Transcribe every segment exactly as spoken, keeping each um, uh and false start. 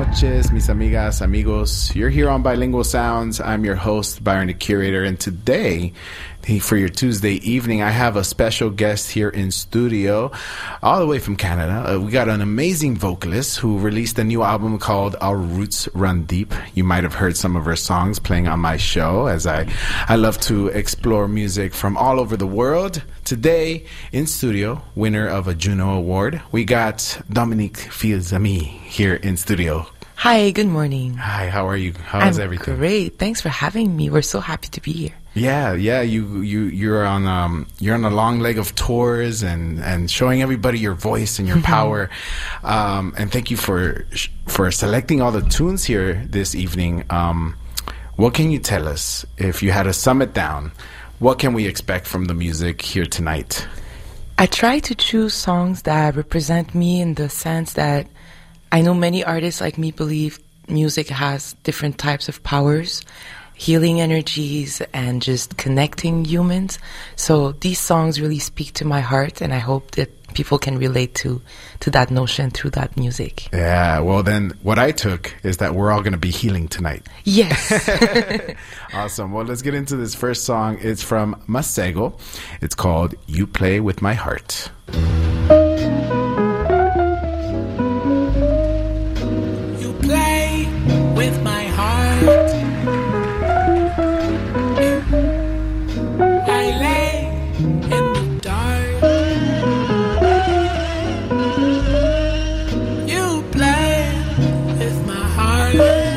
noches, mis amigas, amigos. You're here on Bilingual Sounds. I'm your host, Byron the Curator, and today, for your Tuesday evening, I have a special guest here in studio, all the way from Canada. Uh, we got an amazing vocalist who released a new album called Our Roots Run Deep. You might have heard some of her songs playing on my show, as I, I love to explore music from all over the world. Today, in studio, winner of a Juno Award, we got Dominique Fils-Aimé here in studio. Hi, good morning. Hi, how are you? How's I'm everything? Great. Thanks for having me. We're so happy to be here. Yeah, yeah. You you you're on um you're on a long leg of tours and and showing everybody your voice and your power. Um, and thank you for for selecting all the tunes here this evening. Um, what can you tell us if you had to sum it down? What can we expect from the music here tonight? I try to choose songs that represent me in the sense that I know many artists like me believe music has different types of powers, healing energies, and just connecting humans. So these songs really speak to my heart, and I hope that people can relate to, to that notion through that music. Yeah, well then, what I took is that we're all going to be healing tonight. Yes. Awesome. Well, let's get into this first song. It's from Masego. It's called You Play With My Heart. You play with my heart. I lay in the dark. You play with my heart.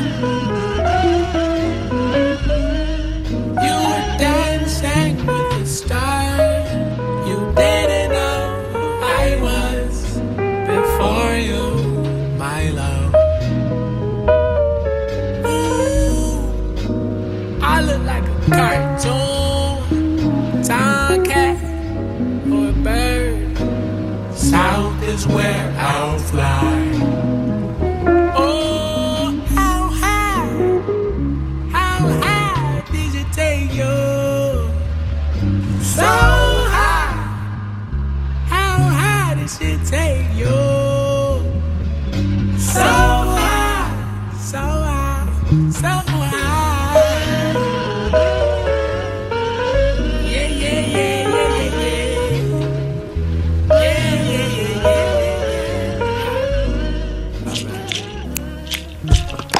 You were dancing with the stars. You didn't know who I was before you, my love. Ooh, I look like a cartoon, tomcat or a bird. South is where I'll fly. Oh, how high, how high did it take you? So high, how high did it take you? So high, so high, so high. Yeah, yeah, yeah, yeah, yeah, yeah. Yeah, yeah, yeah, yeah, yeah.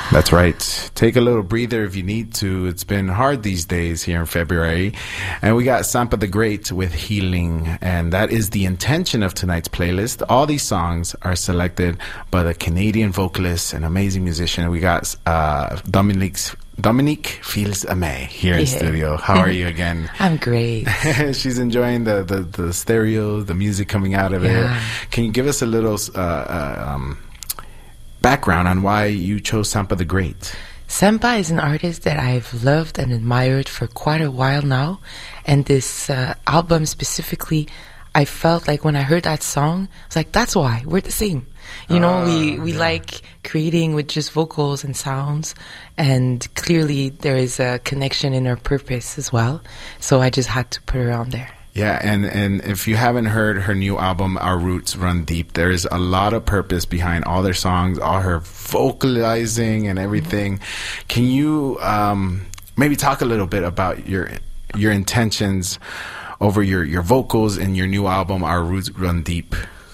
That's right. Take a little breather if you need to. It's been hard these days here in February. And we got Sampa the Great with Healing. And that is the intention of tonight's playlist. All these songs are selected by the Canadian vocalist and amazing musician. We got uh, Dominique's Dominique Fils-Aimé here in Yeah. studio. How are you again? I'm great. She's enjoying the, the, the stereo, the music coming out of Yeah. it. Can you give us a little uh, uh, um, background on why you chose Sampa the Great? Sampa is an artist that I've loved and admired for quite a while now. And this uh, album specifically, I felt like when I heard that song, I was like, that's why. We're the same. You know, Ah, we, we yeah. like creating with just vocals and sounds. And clearly there is a connection in her purpose as well. So I just had to put her on there. Yeah, and, and if you haven't heard her new album, Our Roots Run Deep, there is a lot of purpose behind all their songs, all her vocalizing and everything. Can you um, maybe talk a little bit about your your intentions over your, your vocals in your new album, Our Roots Run Deep?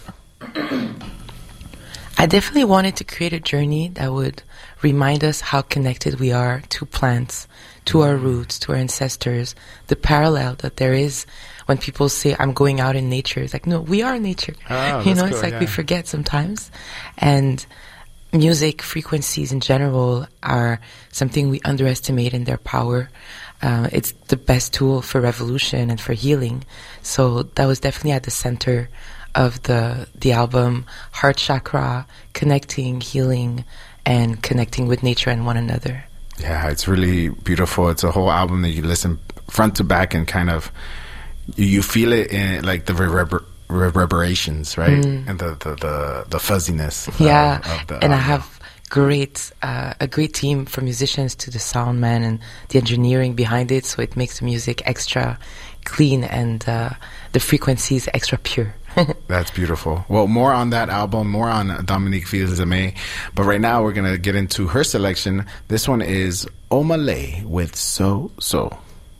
I definitely wanted to create a journey that would remind us how connected we are to plants, to our roots, to our ancestors, the parallel that there is when people say, I'm going out in nature. It's like, no, we are nature. Oh, you that's know, it's cool, like yeah. we forget sometimes. And music frequencies in general are something we underestimate in their power. Uh, it's the best tool for revolution and for healing. So that was definitely at the center of the the album, Heart Chakra, connecting, healing, and connecting with nature and one another. Yeah, it's really beautiful. It's a whole album that you listen front to back and kind of, you, you feel it in like the reverber- reverberations, right? Mm. And the, the, the, the fuzziness. of- Yeah, of the and I audio. have great uh, a great team from musicians to the sound man and the engineering behind it, so it makes the music extra clean and uh, the frequencies extra pure. That's beautiful. Well, more on that album, more on Dominique Fils-Aimé. But right now, we're going to get into her selection. This one is Omale with So So.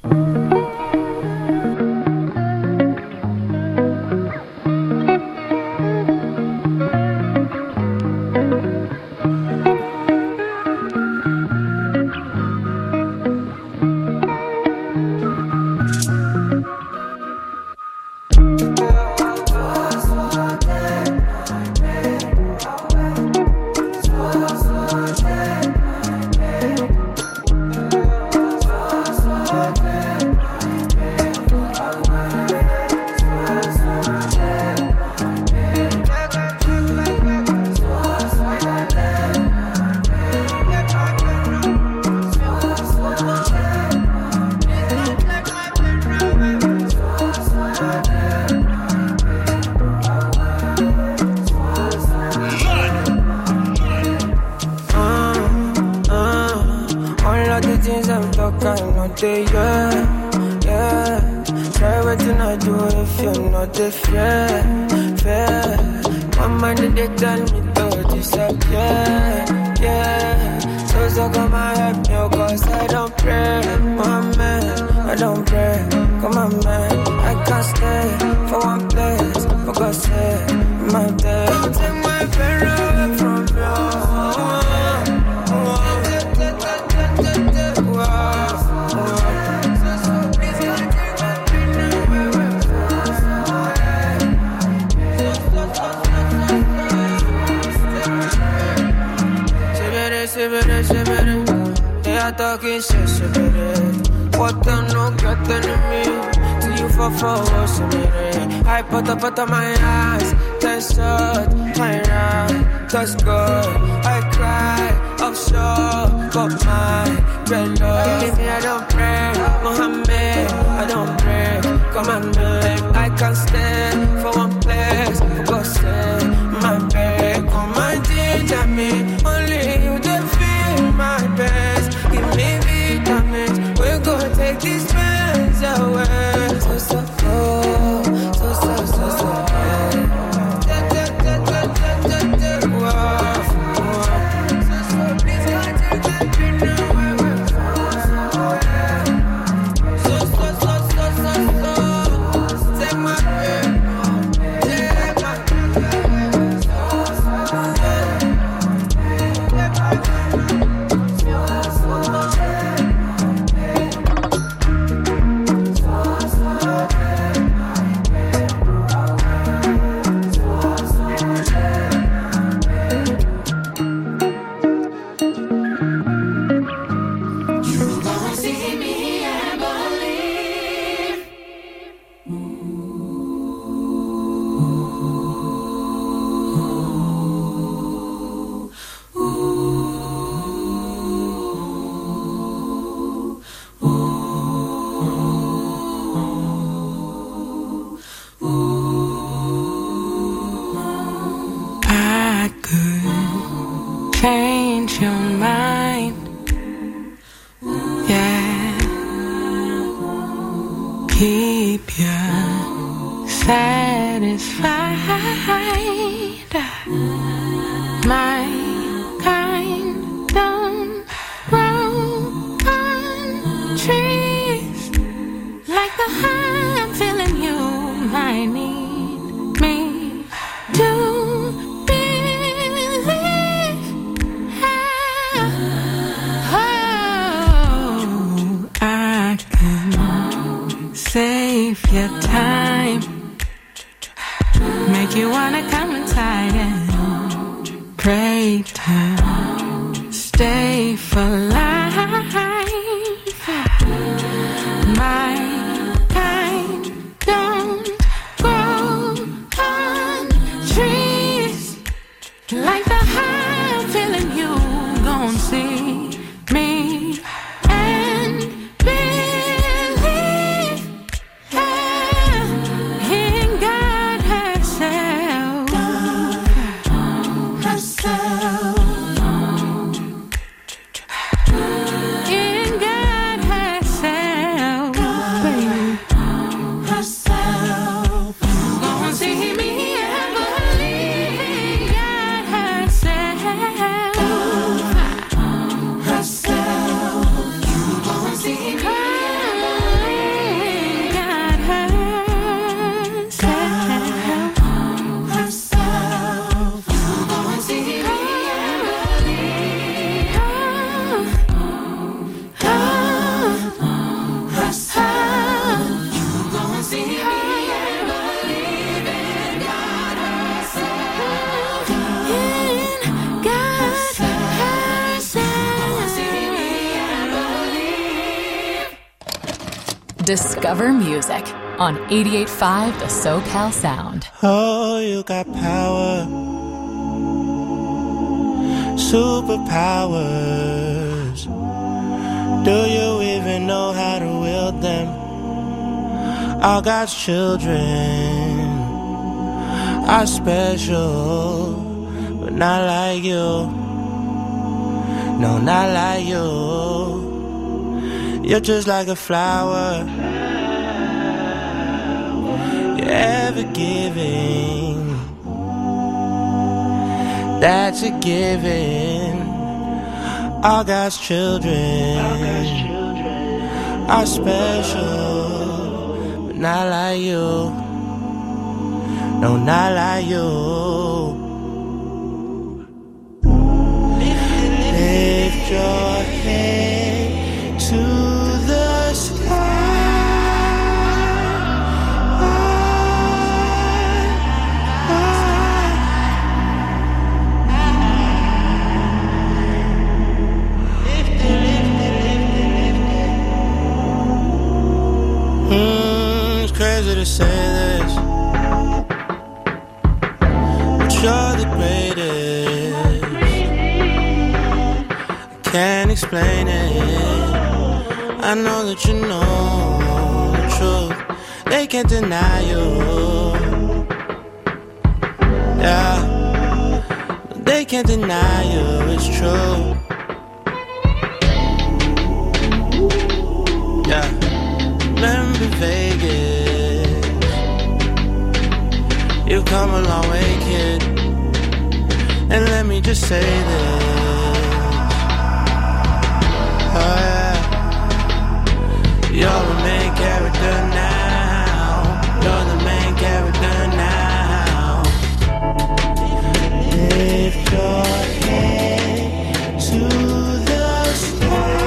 day, yeah, yeah. Try waiting I do if you're not the fair, fair. My mind they tell me to disappear, yeah. So so come and help me, cause I don't pray, my man, I don't pray. Come on, man, I can't stay for one place, for God's sake, my day. Don't take my pain away from you. They are talking shit, shit, what them no get enemy till you fall for so many. I put up put up my eyes, that's short, my right, that's good. I cry, offshore, but my red love. Believe me, I don't pray, Mohammed, I don't pray. Come on, man, I can't stand for one place, for God's sake, my babe. Come and ginger me, only you just feel my best. Give me vitamins, we're gonna take these pains away. So, so, so, so, so, so, so, pray to stay for life. My kind don't grow on trees. Like the high I'm feeling, you gon' see me and believe in God herself. Herself. In God herself. Herself. Gon' see me and believe in God herself. Herself. You gon' see me and believe God herself. Herself. You gon' see me and believe. Oh, herself. You gon' see me and believe in God herself. In God herself. See me and believe. Discover music on eighty-eight point five The SoCal Sound. Oh, you got power, superpowers. Do you even know how to wield them? All God's children are special, but not like you. No, not like you. You're just like a flower. You're ever giving. That's a given. All God's children are special, but not like you. No, not like you. Lift your head to the sky. Mm, it's crazy to say this, but you're the greatest. Can't explain it. I know that you know the truth. They can't deny you. Yeah, they can't deny you. It's true. Yeah. Remember Vegas. You've come a long way, kid. And let me just say this. Oh yeah. You're the main character now. You're the main character now. Lift your head to the sky.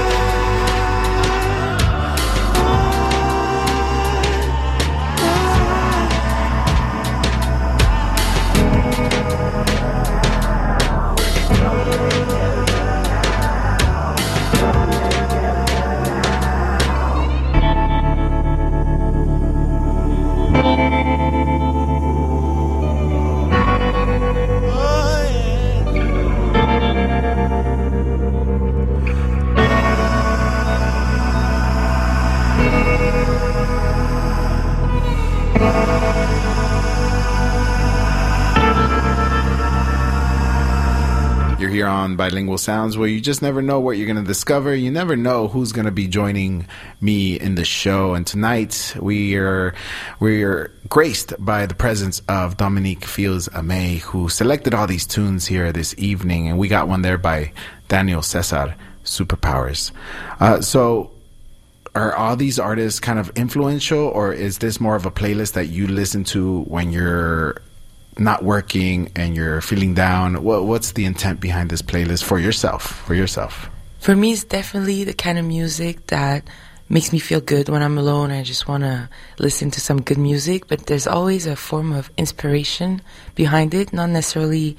You're here on Bilingual Sounds, where you just never know what you're going to discover. You never know who's going to be joining me in the show. And tonight we are we are graced by the presence of Dominique Fields-Amey, who selected all these tunes here this evening. And we got one there by Daniel Cesar, Superpowers. Uh, so are all these artists kind of influential, or is this more of a playlist that you listen to when you're not working and you're feeling down? What, what's the intent behind this playlist for yourself? For yourself, for me, it's definitely the kind of music that makes me feel good when I'm alone. I just want to listen to some good music, but there's always a form of inspiration behind it, not necessarily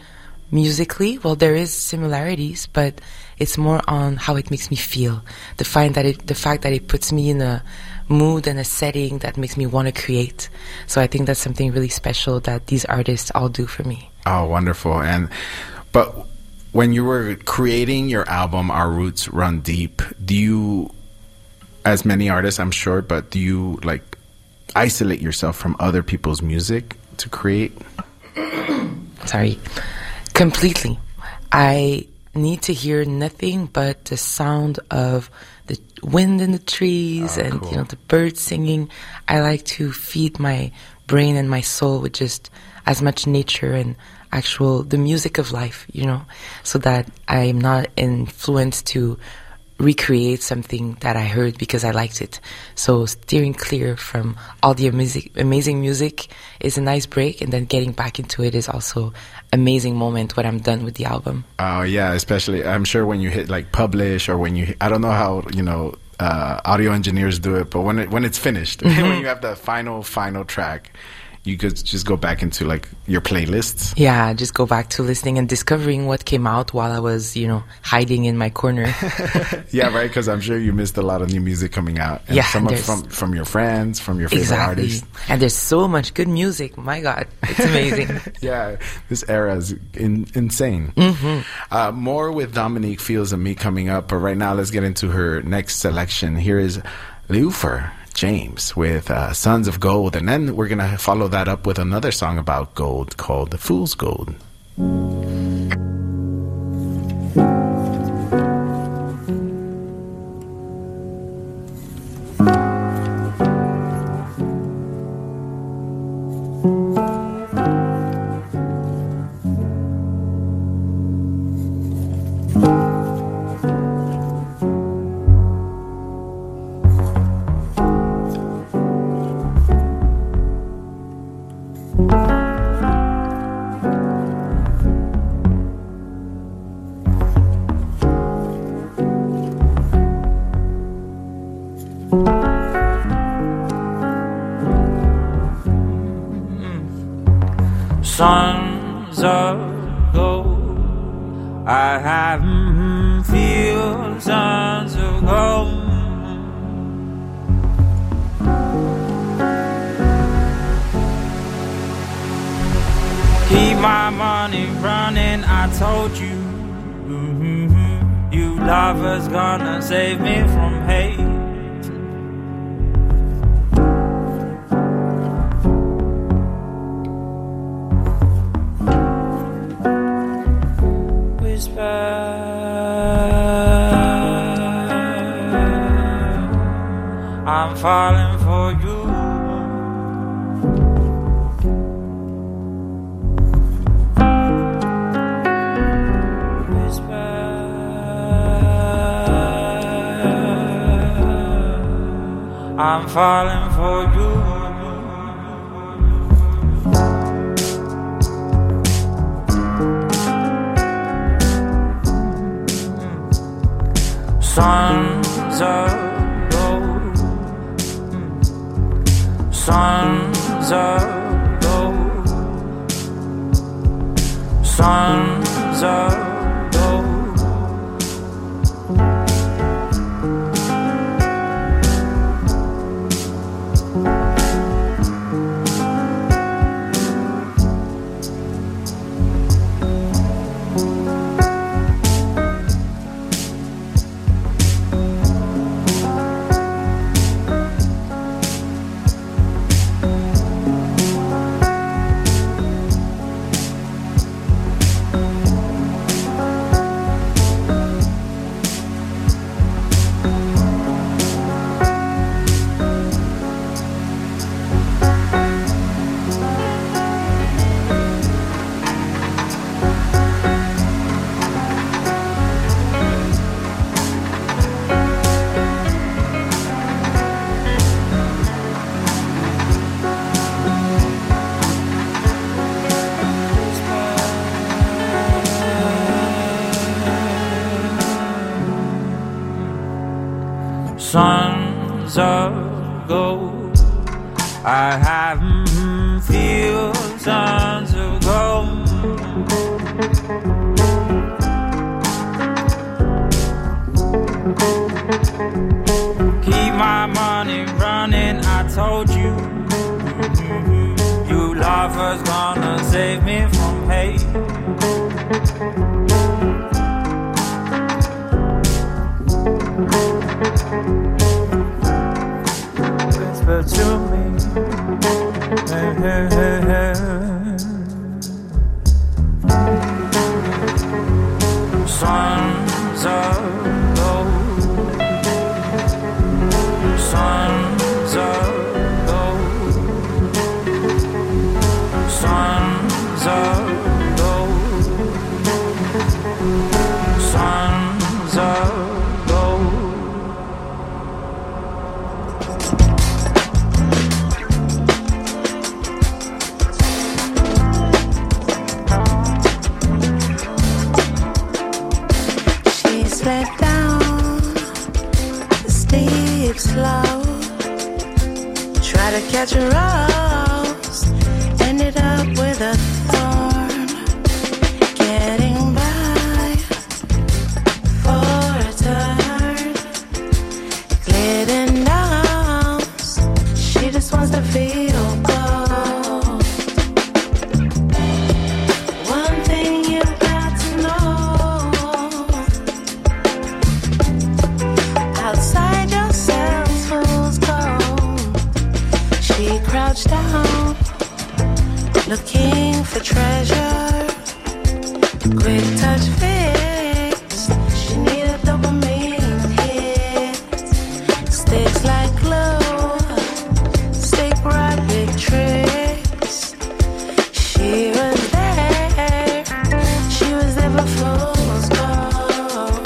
musically, well, there is similarities, but it's more on how it makes me feel. The fact that it, the fact that it puts me in a mood and a setting that makes me want to create. So I think that's something really special that these artists all do for me. Oh, wonderful. And but when you were creating your album, Our Roots Run Deep, do you, as many artists, I'm sure, but do you like isolate yourself from other people's music to create? Sorry. Completely. I need to hear nothing but the sound of the wind in the trees oh, and cool. you know the birds singing. I like to feed my brain and my soul with just as much nature and actual the music of life, you know, so that I'm not influenced to recreate something that I heard because I liked it. So steering clear from all the amazing, amazing music is a nice break, and then getting back into it is also amazing moment when I'm done with the album. Oh yeah, especially I'm sure when you hit like publish or when you hit, I don't know how you know uh, audio engineers do it, but when it when it's finished, Mm-hmm. when you have the final final track, you could just go back into like your playlists. Yeah, just go back to listening and discovering what came out while I was, you know, hiding in my corner. Yeah, right, because I'm sure you missed a lot of new music coming out. And Yeah, some of, there's- from from your friends, from your favorite Exactly. artists. And there's so much good music. My God, it's amazing. Yeah, this era is in, insane. Mm-hmm. Uh, more with Dominique Fields and me coming up, but right now let's get into her next selection. Here is Leufer James with uh, Sons of Gold, and then we're going to follow that up with another song about gold called Fool's Gold. Sons of gold, I have mm, feel sons of gold. Keep my money running, I told you. Mm-hmm. You lovers gonna save me from hate. I'm falling for you. Whisper, I'm falling for you. Sons of gold, sons of gold, sons of gold. Sons of gold, I have mm, feel sons of gold. Keep my money running, I told you. You lovers gonna save me from hate. Whisper to me, hey, hey, hey, hey. Sons of gold, sons of gold, sons of gold, sons of gold. Let down the steep slope, try to catch a rose, ended up with a thorn, getting by for a turn, glitter nose, she just wants to feel gold. One thing you got to know, outside yourself, fool's gold. She crouched down, looking for treasure. Quick touch fix, she needed dopamine hits. Sticks like glue, stick right big tricks. She was there, she was there for fool's gold.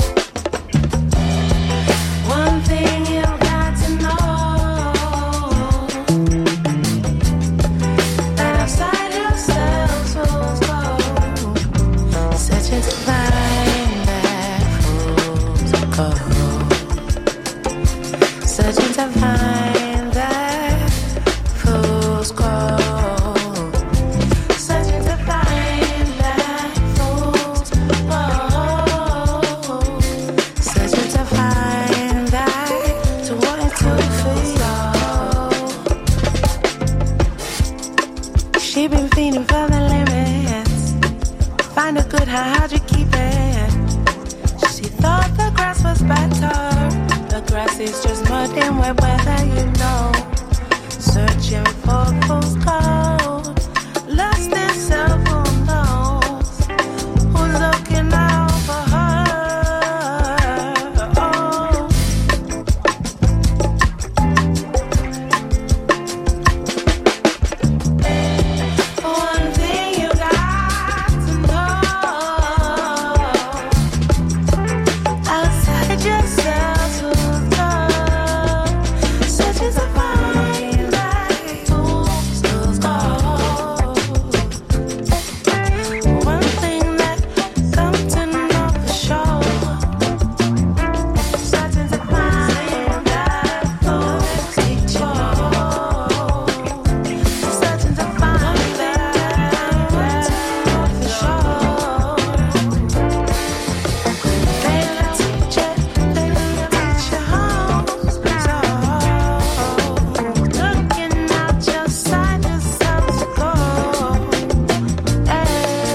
One thing you got to know, that outside yourselves fool's gold, searching to find that fool's gold, searching to find that fool's gold, searching to find that fool's gold, searching to find that, to want it to feel. She been feeding for the limits, find a good high, how'd you keep it? She thought the grass was better, the grass is just mud and wet weather, you know. Searching for fool's gold, lost herself, who knows who's looking out for her. Oh. One thing you got to know, outside yourself, who's gold, searching to find that fool's gold. One thing that come to know for sure, searching to find that fool's gold, searching to find that for sure. They will teach it, they will teach you home. So looking out your side, yourself to go. Hey.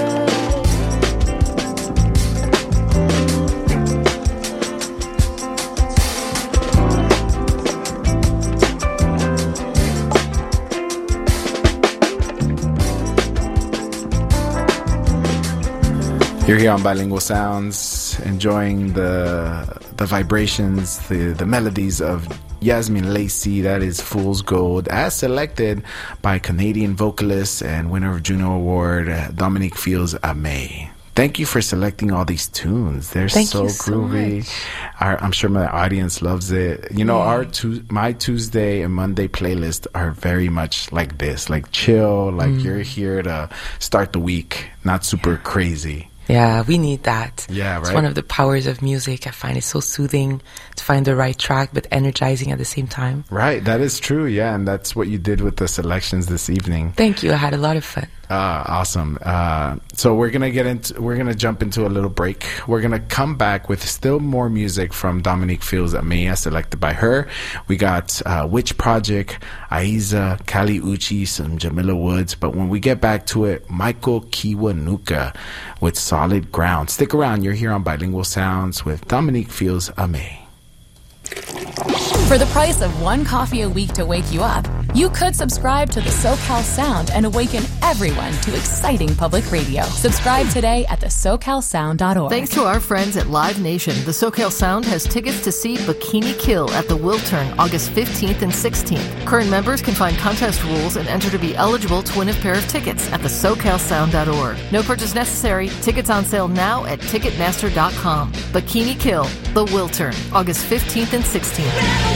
You're here on Bilingual Sounds, enjoying the the vibrations, the, the melodies of Yasmin Lacey. That is Fool's Gold, as selected by Canadian vocalist and winner of Juno Award, uh, Dominique Fields-Amé. Thank you for selecting all these tunes. They're Thank so you so groovy. much. Our, I'm sure my audience loves it. You know, Yeah. our tu- my Tuesday and Monday playlist are very much like this, like chill, like Mm. you're here to start the week, not super crazy. Yeah, we need that. Yeah, It's right? one of the powers of music. I find it so soothing to find the right track, but energizing at the same time. Right, that is true, yeah, and that's what you did with the selections this evening. Thank you. I had a lot of fun. Uh, awesome. Uh, so we're gonna get into we're gonna jump into a little break. We're gonna come back with still more music from Dominique Fields Amaya, selected by her. We got uh, Witch Project, Aiza, Kali Uchi, some Jamila Woods. But when we get back to it, Michael Kiwanuka with Solid Ground. Stick around. You're here on Bilingual Sounds with Dominique Fields Amaya. For the price of one coffee a week to wake you up, you could subscribe to the SoCal Sound and awaken everyone to exciting public radio. Subscribe today at the socal sound dot org. Thanks to our friends at Live Nation, the SoCal Sound has tickets to see Bikini Kill at the Wiltern August fifteenth and sixteenth. Current members can find contest rules and enter to be eligible to win a pair of tickets at the socal sound dot org. No purchase necessary. Tickets on sale now at ticketmaster dot com. Bikini Kill, the Wiltern, August fifteenth and sixteenth.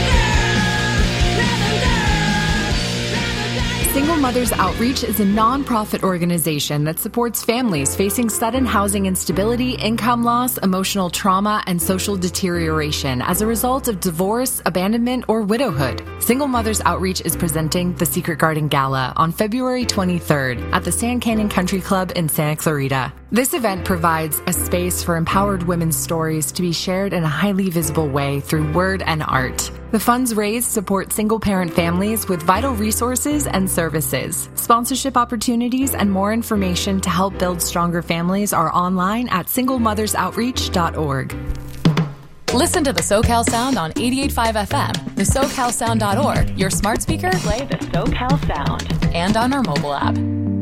Single Mothers Outreach is a nonprofit organization that supports families facing sudden housing instability, income loss, emotional trauma, and social deterioration as a result of divorce, abandonment, or widowhood. Single Mothers Outreach is presenting the Secret Garden Gala on February twenty-third at the Sand Canyon Country Club in Santa Clarita. This event provides a space for empowered women's stories to be shared in a highly visible way through word and art. The funds raised support single-parent families with vital resources and services. Sponsorship opportunities and more information to help build stronger families are online at single mothers outreach dot org. Listen to the SoCal Sound on eighty-eight point five F M, the socal sound dot org, your smart speaker, play the SoCal Sound, and on our mobile app.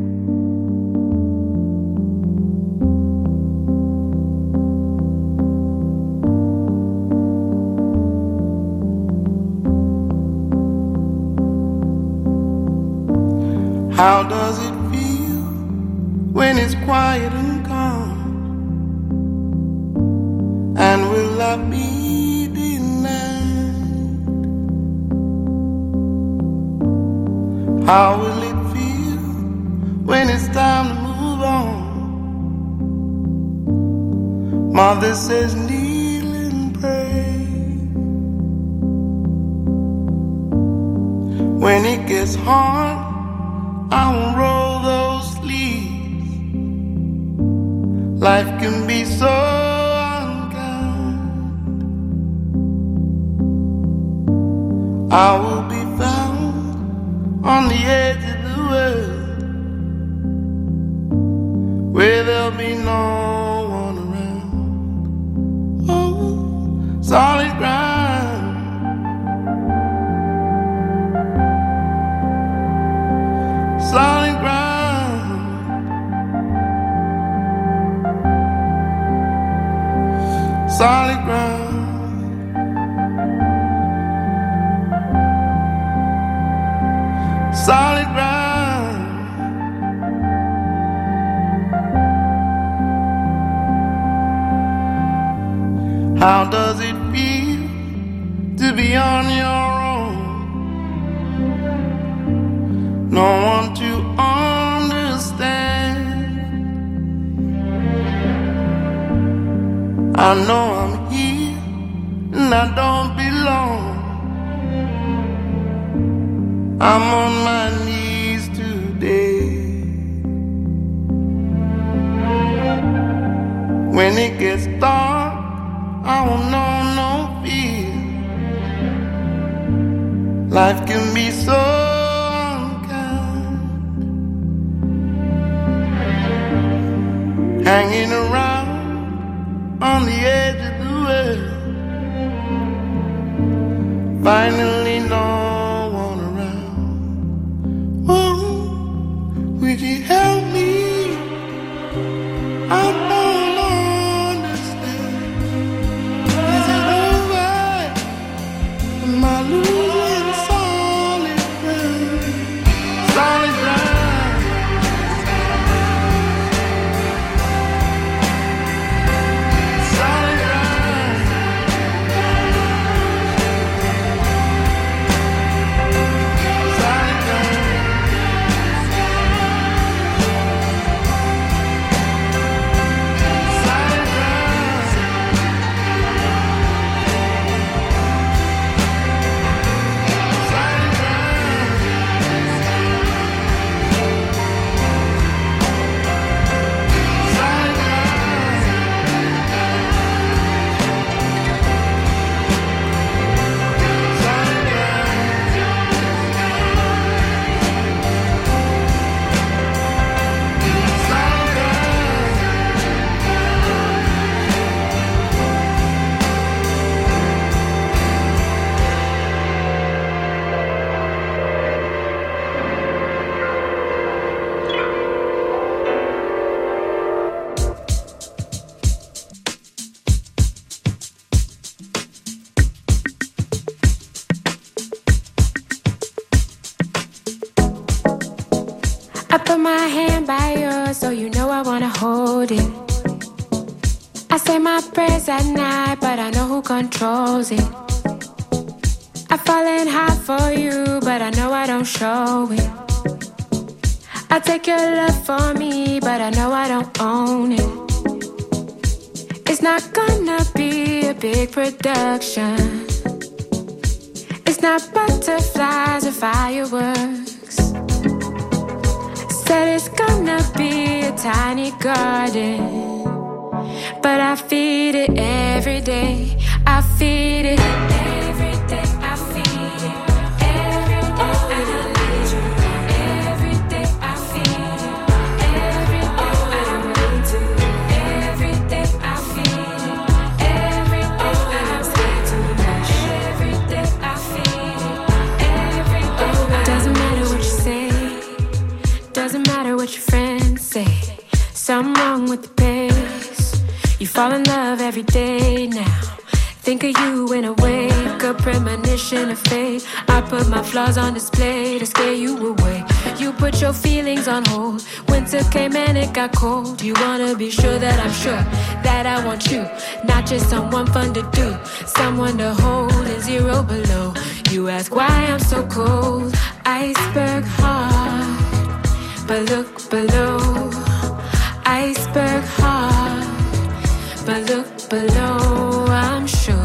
How does it feel when it's quiet and calm? And will I be denied? How will it feel when it's time to move on? Mother says kneel and pray. When it gets hard, I won't roll those sleeves. Life can be so unkind. I will be found on the edge of the world, where there'll be no one around. Oh, solid ground. Solid ground, solid ground, solid ground. How does it feel to be on your own? No one to understand. I know I'm here and I don't belong. I'm on my knees today. When it gets dark, I won't know no fear. Life can be so hanging around on the edge of the world, finally no one around. Oh, would you help me? I don't understand. Is it over? Am I losing solid ground? Solid ground. I put my hand by yours, so you know I wanna hold it. I say my prayers at night, but I know who controls it. I fallen hard for you, but I know I don't show it. I take your love for me, but I know I don't own it. It's not gonna be a big production. It's not butterflies or fireworks. Said it's gonna be a tiny garden, but I feed it every day. I feed it every day. I feed it every day. And I need you every day. I feed it every day. And I'm ready to every day. I feed it every day. And I'm scared to rush every day. I feed it every day. Doesn't matter what you say. Doesn't matter what your friends say. Something wrong with the pace. You fall in love every day now. Think of you in a wake, a premonition of fate. I put my flaws on display to scare you away. You put your feelings on hold. Winter came and it got cold. You wanna be sure that I'm sure that I want you, not just someone fun to do, someone to hold and zero below. You ask why I'm so cold. Iceberg heart, but look below. Iceberg heart, but look below. I'm sure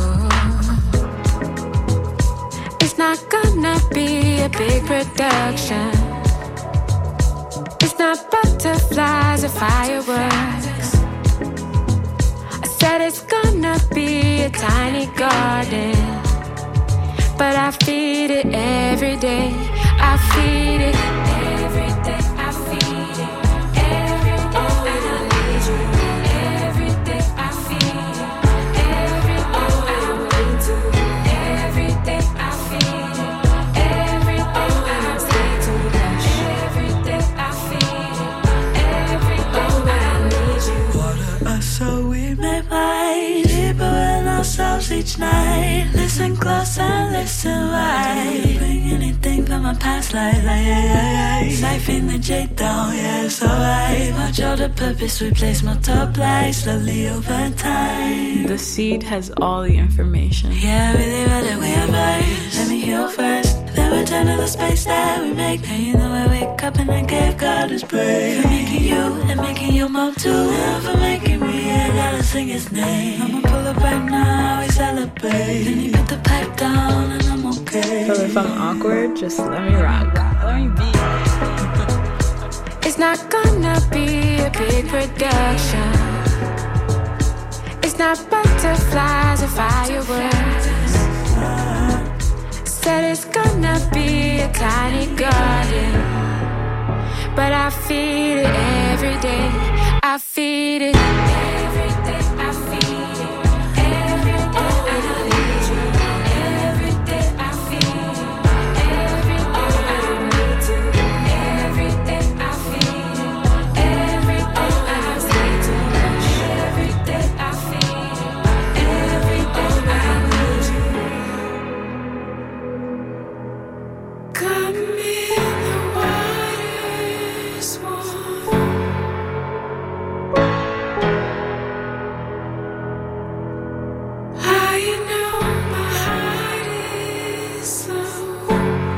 it's not gonna be a big production. It's not butterflies or fireworks. I said it's gonna be a tiny garden, but I feed it every day. I feed it every day. I feed it every day. And I need you every day. I feed it every day. And I'm ready to every day. I feed it every day. And I'm scared to rush every day. I feed it every day. And I need you. Water us so we may fight deeper in ourselves each night. Listen close and listen right. Bring anything from my past life, like yeah, yeah, yeah. Siphon the jade down, yeah, it's alright. Watch all the purpose we place, multiply slowly over time. The seed has all the information. Yeah, really rather we advise. Let me heal first, then return to the space that we make. And you know I wake up and I gave God his praise. For making you and making your mom too. And for making me, I gotta sing his name. I'ma pull up right now, we celebrate. Then you put the pipe down and I'm okay. So if I'm awkward, just let me rock. Let me be. It's not gonna be a big production. It's not butterflies or fireworks. Said it's gonna be a tiny garden, but I feed it every day. I feed it every day. I feed it every day. And I need you every day. I feed it every day. And I'm ready to every day. I feed it every day. And I'm scared to rush every day. I feed it every day. And I need you. Got me in the water's warm. How you know my heart is slow?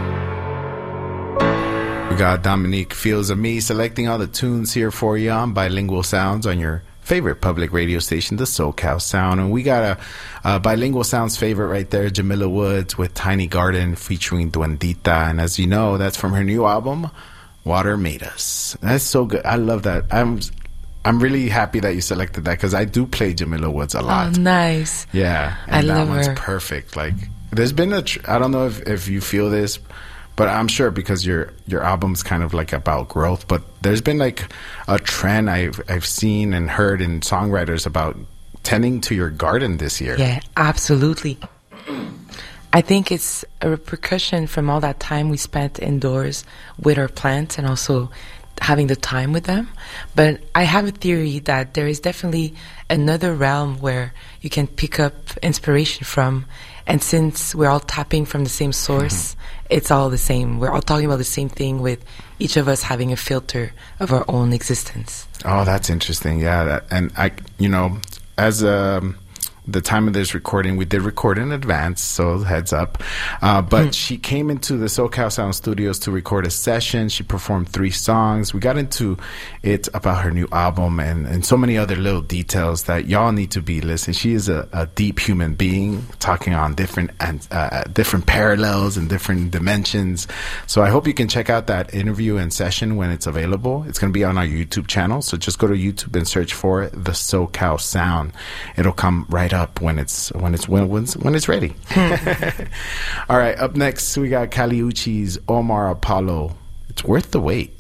We got Dominique Fields of Me selecting all the tunes here for you on Bilingual Sounds on your favorite public radio station, the SoCal Sound. And we got a, a Bilingual Sounds favorite right there, Jamila Woods with Tiny Garden featuring Duendita. And as you know, that's from her new album, Water Made Us. That's so good. I love that. I'm I'm really happy that you selected that because I do play Jamila Woods a lot. Oh, nice. Yeah. And I that love one's her. perfect. Like, there's been a, tr- I don't know if, if you feel this, but I'm sure because your your album's kind of like about growth, but there's been like a trend I've I've seen and heard in songwriters about tending to your garden this year. Yeah, absolutely. I think it's a repercussion from all that time we spent indoors with our plants and also having the time with them. But I have a theory that there is definitely another realm where you can pick up inspiration from. And since we're all tapping from the same source, mm-hmm. it's all the same. We're all talking about the same thing, with each of us having a filter of our own existence. Oh, that's interesting. Yeah. That, and I, you know, as a... the time of this recording, we did record in advance, so heads up. Uh, but mm. she came into the SoCal Sound Studios to record a session. She performed three songs. We got into it about her new album and, and so many other little details that y'all need to be listening. She is a, a deep human being talking on different and uh, different parallels and different dimensions. So I hope you can check out that interview and session when it's available. It's going to be on our YouTube channel. So just go to YouTube and search for the SoCal Sound. It'll come right up when it's when it's when when, when it's ready. All right, up next we got Kali Uchis Omar Apollo. It's worth the wait.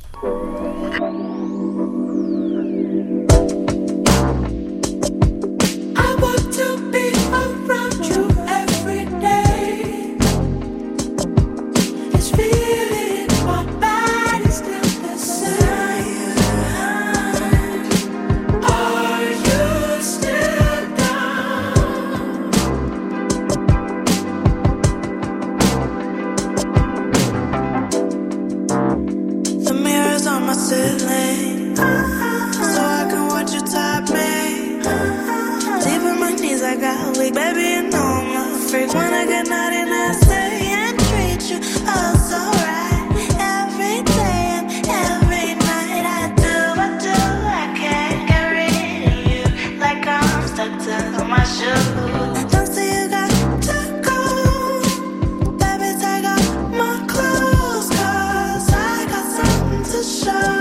I want to be around you every day. This feeling in my body's still the same. Are you still ceiling, so I can watch you top me. Deep in my knees, I got weak, baby, you know I'm a freak. When I get naughty and I say and treat you oh so right. Every day and every night I do, I do, I can't get rid of you, like I'm stuck to my shoes. Don't say you got to go, baby, take off my clothes, cause I got something to show.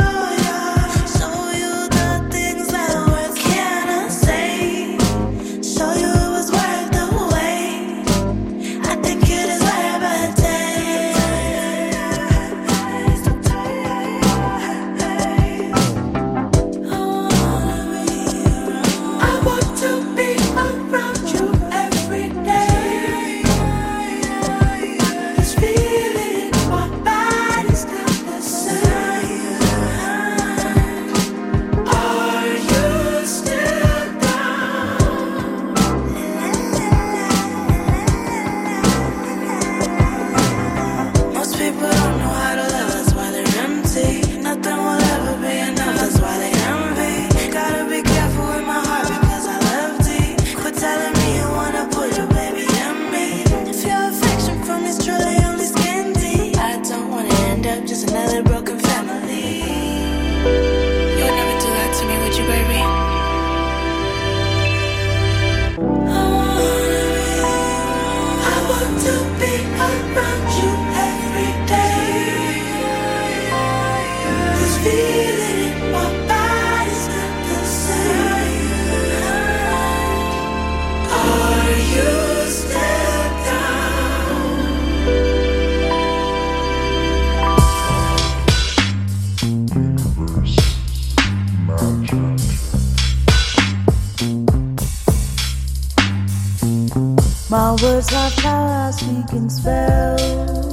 My words are power, speaking spells,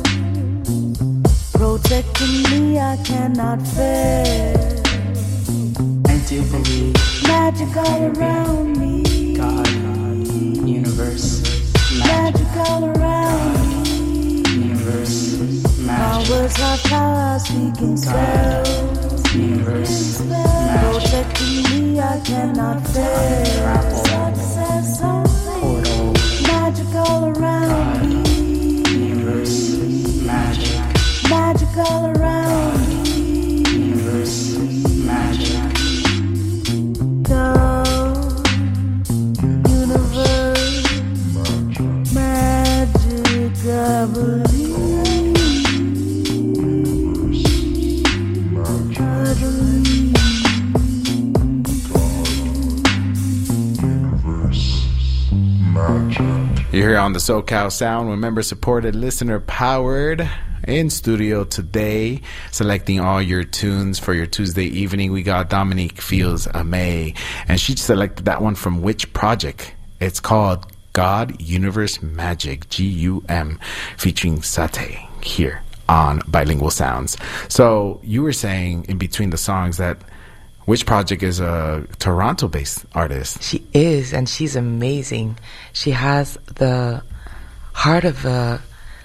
protecting me, I cannot fail. I do believe magic all around me. God, God, universe, magic, magic all around me. Universe, magic. My words are power, speaking spells, God, universe, magic. Protecting me, I cannot fail. Success portal. Magic all around God, me. Universe, magic. Magic all around me. Universe, magic. God, universe, magic, I believe. I believe. You're here on the SoCal Sound, with member-supported, listener-powered, in studio today, selecting all your tunes for your Tuesday evening. We got Dominique Feels Amay, and she selected that one from which project? It's called God, Universe, Magic, G U M, featuring Sate, here on Bilingual Sounds. So you were saying in between the songs that Witch Project is a Toronto-based artist. She is, and she's amazing. She has the heart of a...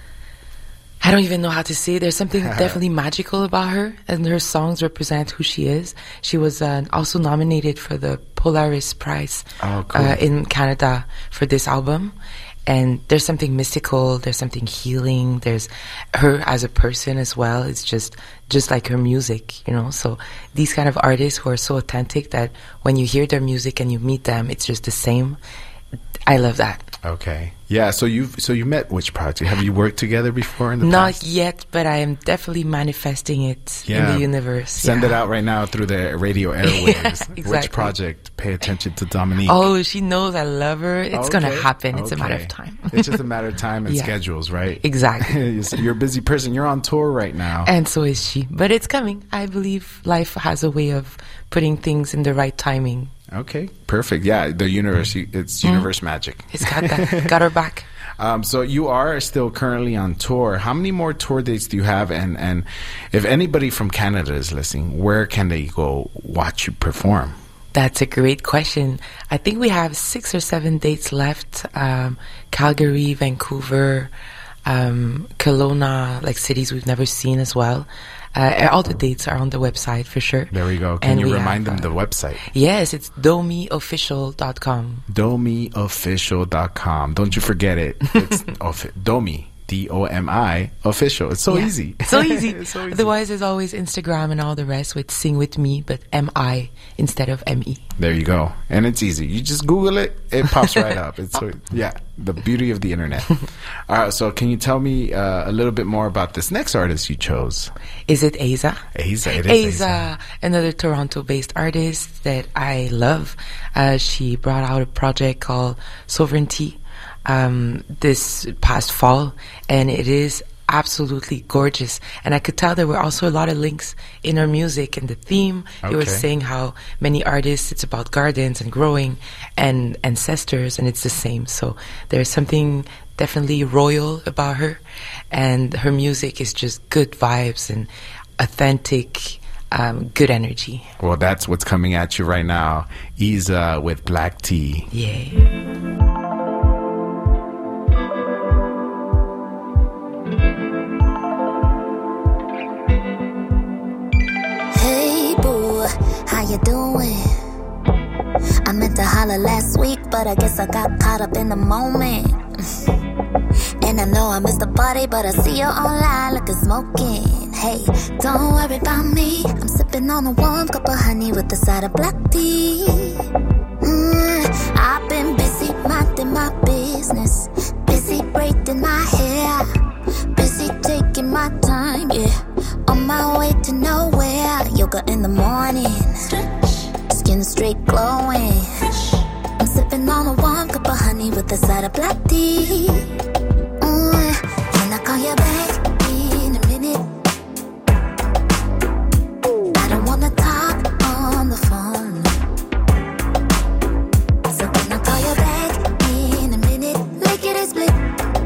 I don't even know how to say it. There's something definitely magical about her, and her songs represent who she is. She was uh, also nominated for the Polaris Prize oh, cool. uh, in Canada for this album. And there's something mystical, there's something healing, there's her as a person as well. It's just just like her music, you know. So these kind of artists who are so authentic that when you hear their music and you meet them, it's just the same. I love that. Okay. Yeah, so you've so you met Witch Project. Have you worked together before in the Not past? yet, but I am definitely manifesting it Yeah. in the universe. Send yeah. it out right now through the radio airwaves. Yeah, exactly. Witch Project, pay attention to Dominique. Oh, she knows I love her. It's Okay. going to happen. It's a matter Okay. of time. It's just a matter of time and Yeah. schedules, right? Exactly. You're a busy person. You're on tour right now. And so is she. But it's coming. I believe life has a way of putting things in the right timing. Okay, perfect. Yeah, the universe, it's universe mm. magic. It's got that. Got her back. Um, so you are still currently on tour. How many more tour dates do you have? And, and if anybody from Canada is listening, where can they go watch you perform? That's a great question. I think we have six or seven dates left. Um, Calgary, Vancouver, um, Kelowna, like cities we've never seen as well. Uh, all the dates are on the website for sure. There we go. Can And you we remind have, them uh, the website? Yes, it's domi official dot com. domi official dot com. Don't you forget it. It's of, Domi, D O M I, official. It's so Yeah. easy. So easy. It's so easy. Otherwise, there's always Instagram and all the rest with Sing With Me, but M I instead of M E. There you go. And it's easy. You just Google it, it pops right up. It's so, yeah, the beauty of the internet. All right, so can you tell me uh, a little bit more about this next artist you chose? Is it Aza? Aza, it is Aza, Aza. another Toronto-based artist that I love. Uh, she brought out a project called Sovereignty um, this past fall, and it is absolutely gorgeous. And I could tell there were also a lot of links in her music and the theme. He was Okay. saying how many artists, it's about gardens and growing and ancestors, and it's the same. So there's something definitely royal about her, and her music is just good vibes and authentic, um, good energy. Well, that's what's coming at you right now. Aza with Black Tea. Yeah. Hey boo, how you doing? I meant to holler last week, but I guess I got caught up in the moment. And I know I missed the party, but I see you online looking smoking. Hey, don't worry about me. I'm sipping on a warm cup of honey with a side of black tea. Mm, I've been busy minding my business, busy braiding my hair, busy taking my time, yeah. On my way to nowhere, yoga in the morning, skin straight glowing. I'm sipping on a warm cup of honey with a side of black tea. Mm, can I call you back in a minute? I don't wanna talk on the phone. So can I call you back in a minute? Make it a split.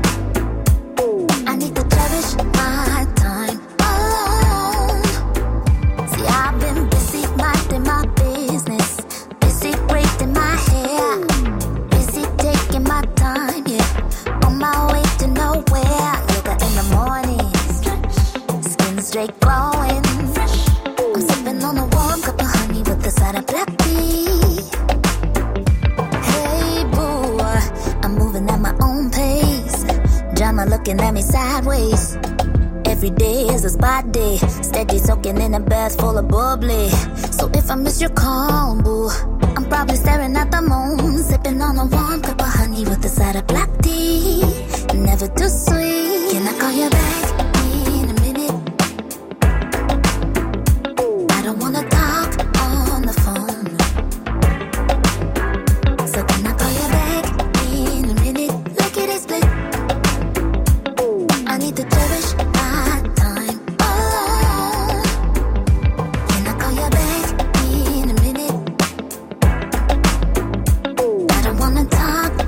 I need to cherish my time alone. See, I've been busy minding my business, busy braiding my hair, busy taking my time, yeah. On my way to nowhere, yoga in the morning, skin straight glowing. I'm sipping on a warm cup of honey with a side of black tea. Hey boo, I'm moving at my own pace. Drama looking at me sideways. Every day is a spa day. Steady soaking in a bath full of bubbly. So if I miss your call, boo, I'm probably staring at the moon, sipping on a warm cup of honey with a side of black tea. Never too sweet. Can I call you back in a minute? I don't wanna talk on the phone. So can I call you back in a minute? Like it is split. I need to cherish my time alone. Can I call you back in a minute? I don't wanna talk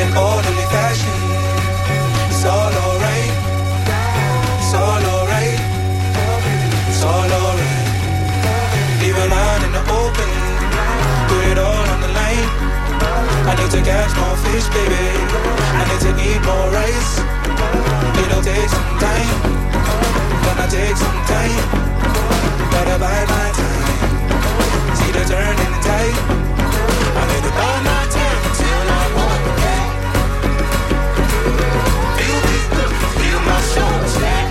an orderly fashion. It's all alright. It's all alright. It's all alright. Leave a line in the open. Put it all on the line. I need to catch more fish, baby. I need to eat more rice. It'll take some time. Gonna take some time. Gotta buy my time. See the turn in the tide. I need to buy my time until I'm home again. Feel me, feel my soul set.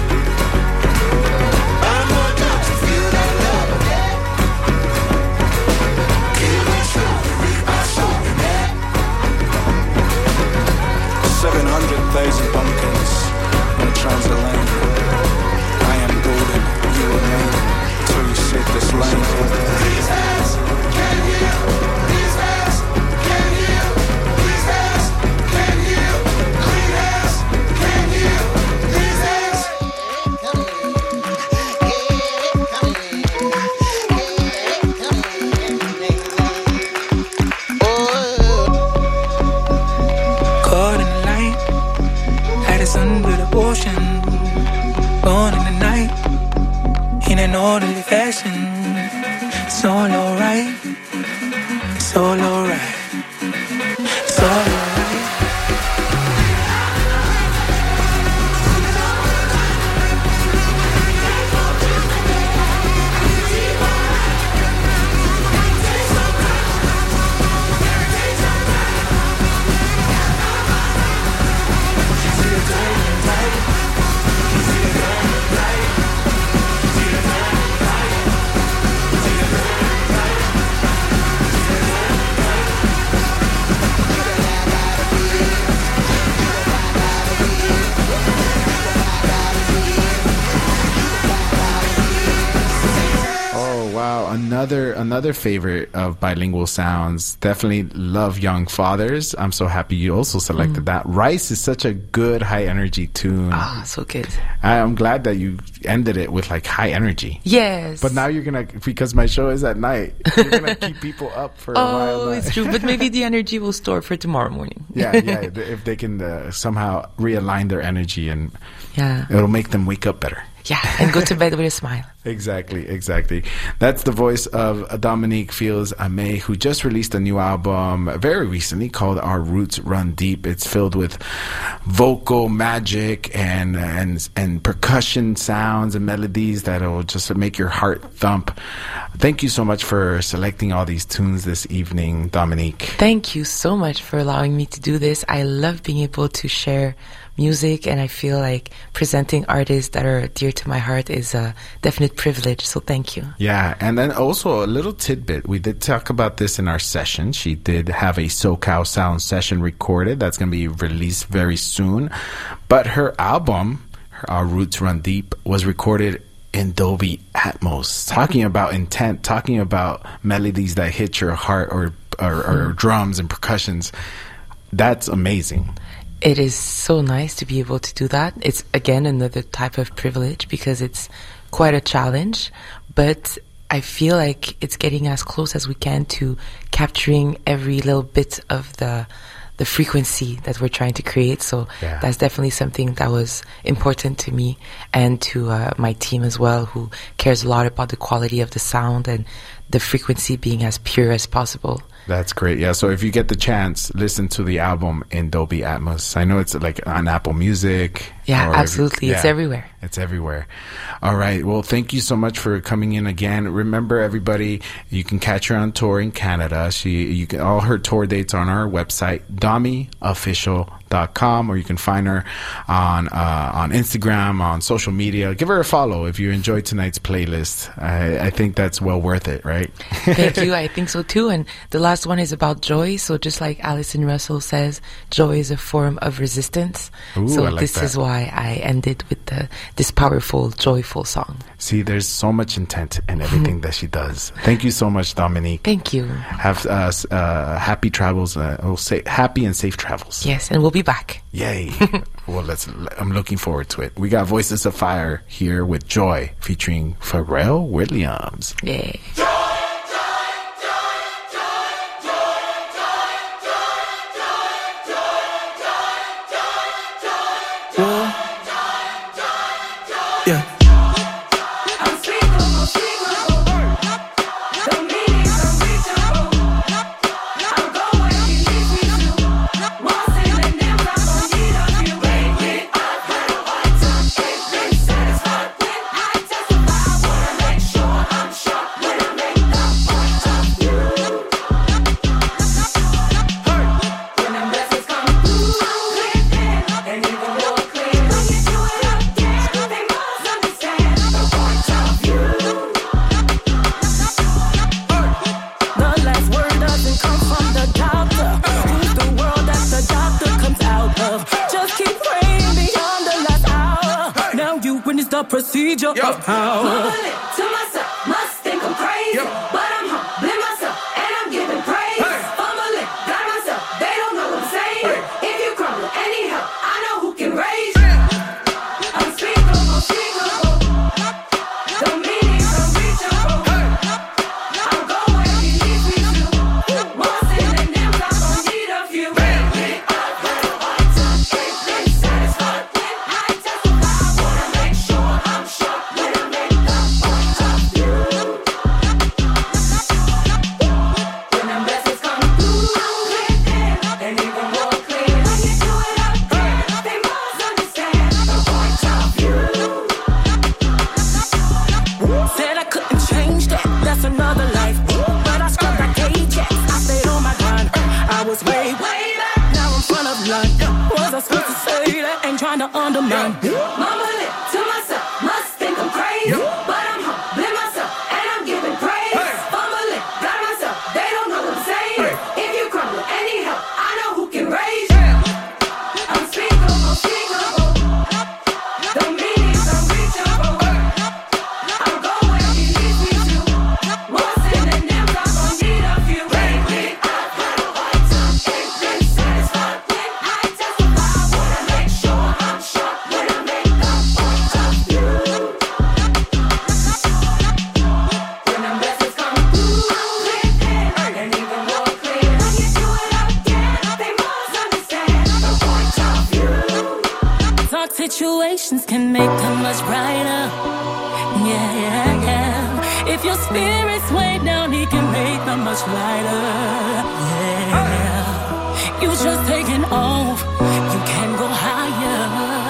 Buy more drugs to feel that love again. Kill me slowly, read my soul in that. Seven hundred thousand pumpkins in a transatlantic. I am golden, you remain. Till you sit this lane. These hands can heal. These hands can heal. These hands can heal. Clean hands can heal. These hands. Caught in the light, had us under the ocean. Born in the night, in an orderly fashion. It's all alright. It's all alright. It's all alright. Another another favorite of Bilingual Sounds. Definitely love Young Fathers. I'm so happy you also selected mm. that. Rice is such a good high energy tune. Ah, oh, so good. I, I'm glad that you ended it with like high energy. Yes. But now you're gonna, because my show is at night, you're gonna keep people up for a oh, while. Oh, it's true. But maybe the energy will store for tomorrow morning. yeah, yeah. If they can uh, somehow realign their energy, and yeah, it'll make them wake up better. Yeah, and go to bed with a smile. Exactly, exactly. That's the voice of Dominique Fields-Aimé, who just released a new album very recently called Our Roots Run Deep. It's filled with vocal magic and and and percussion sounds and melodies that will just make your heart thump. Thank you so much for selecting all these tunes this evening, Dominique. Thank you so much for allowing me to do this. I love being able to share music, and I feel like presenting artists that are dear to my heart is a definite privilege, so thank you. Yeah, and then also a little tidbit. We did talk about this in our session. She did have a SoCal Sound session recorded that's going to be released very soon, but her album, Our Roots Run Deep, was recorded in Dolby Atmos, talking about intent, talking about melodies that hit your heart, or, or, or drums and percussions. That's amazing. It is so nice to be able to do that. It's, again, another type of privilege because it's quite a challenge, but I feel like it's getting as close as we can to capturing every little bit of the the frequency that we're trying to create. So yeah. That's definitely something that was important to me and to uh, my team as well, who cares a lot about the quality of the sound and the frequency being as pure as possible. That's great. Yeah. So if you get the chance, listen to the album in Dolby Atmos. I know it's like on Apple Music. Yeah, absolutely. You, yeah, it's everywhere. It's everywhere. All right. Well, thank you so much for coming in again. Remember, everybody, you can catch her on tour in Canada. She, you can, all her tour dates are on our website, domi official dot com, or you can find her on uh, on Instagram, on social media. Give her a follow if you enjoyed tonight's playlist. I, I think that's well worth it, right? Thank you. I think so too. And the last one is about joy. So just like Alison Russell says, joy is a form of resistance. Ooh, so I like this that. is why I ended with the, this powerful, joyful song. See, there's so much intent in everything that she does. Thank you so much, Dominique. Thank you. Have uh, uh, happy travels. Uh, we'll say happy and safe travels. Yes, and we'll be back. Yay. Well, let's. I'm looking forward to it. We got Voices of Fire here with Joy featuring Pharrell Williams. Yay. Joy! Joy! procedure Yo. of how. Mumbling to myself, must think I'm crazy. Yo. But I'm humbling myself and I'm giving praise. Hey. Fumbling, got myself, they don't know what I'm saying. Hey. If you crumble, any help, I know who can raise you. Unspeakable, unspeakable. The meaning's unreachable. Hey. I'll go where he needs me to. More sin than them, I'm gonna need a few. Lately, I've had a hard time, ain't been satisfied. When I testify, I wanna make sure I'm sharp when I make the point of view. When them blessings come through, I'm clear and even more clear. When you do it again, they must understand the point of view. Said I couldn't change that, that's another life. But I scrubbed like Ajax, I stayed on my grind. I was way, way back, now I'm front of line. Was I supposed to say that? Ain't trying to undermine. Mumbling to myself, must think I'm crazy. But I'm humbling myself and I'm giving praise. Fumbling, got myself, they don't know what I'm saying. If you crumble, any help, I know who can raise you. Unspeakable, unspeakable. The meaning's unreachable. I'll go where he leads me to. More sin than them, I'm gonna need a few. Lately, I've had a hard time, ain't been satisfied. When I testify, I wanna make sure I'm sharp when I make the point of view. When them blessings come through, I'm clear and even more clear. When you do it again, they must understand the point of view. Dark situations can make them much brighter. Yeah, yeah, yeah. If your spirit's way down, he can make them much lighter. Yeah. You just taking off, you can go higher.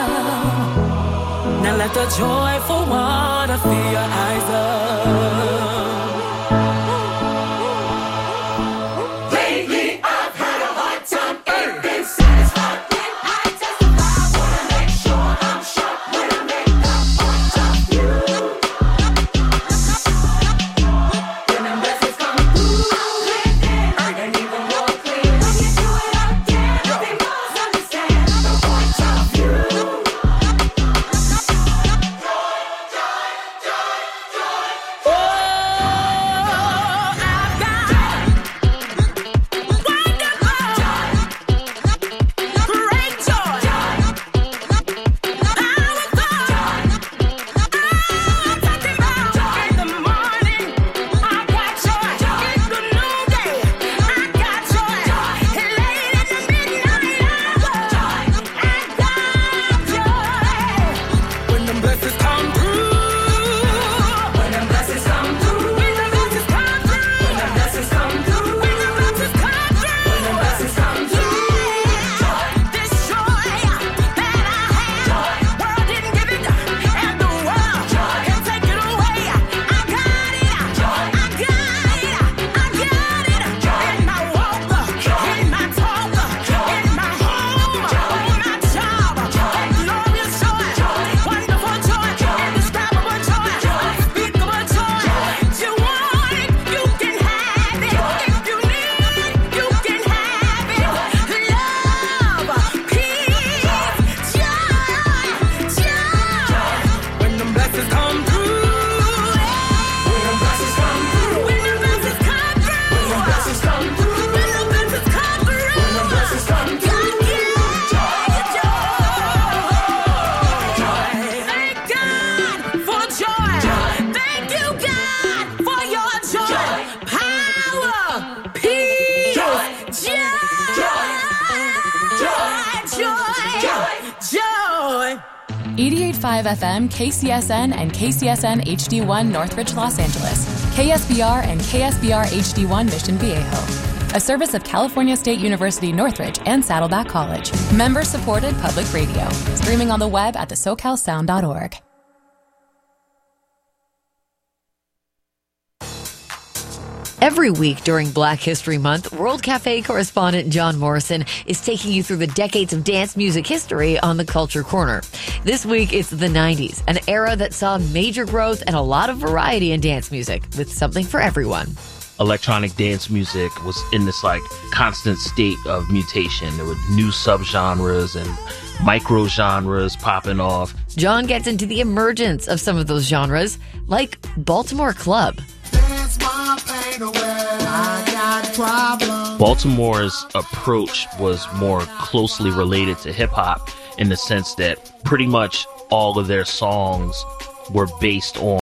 Now let the joyful water fill your eyes up. Lately, I've had a hard time, ain't been satisfied. When I testify, I wanna make sure I'm sharp when I make the point of view. When them blessings come through, I'm clear and even more clear. When you do it again, they must understand the point of view. When them blessings come through, When them blessings come through, when them blessings come through, when them blessings come through, when them blessings come through, when them blessings come through. this joy that I have, world didn't give it, and the world can't take it away. I got it, I got it, I got it. In my walk, in my talk, in my home, on my job, that glorious joy, wonderful joy, indescribable joy, unspeakable joy. You want it, you can have it. If you need it, you can have it. Love, peace, joy, joy. When them blessings come through, When them blessings come through, when them blessings come through, when them blessings come through, when them blessings come through, when them blessings come through. Thank God for joy. Thank you, God, for your joy. Power, peace, joy, joy, joy. eighty-eight point five F M, K C S N, and K C S N H D one Northridge, Los Angeles. K S B R and K S B R H D one Mission Viejo. A service of California State University Northridge and Saddleback College. Member-supported public radio. Streaming on the web at the socal sound dot org. Every week during Black History Month, World Cafe correspondent John Morrison is taking you through the decades of dance music history on the Culture Corner. This week, it's the nineties, an era that saw major growth and a lot of variety in dance music, with something for everyone. electronic dance music was in this like constant state of mutation. There were new subgenres and micro genres popping off. John gets into the emergence of some of those genres, like Baltimore Club. Baltimore's approach was more closely related to hip hop in the sense that pretty much all of their songs were based on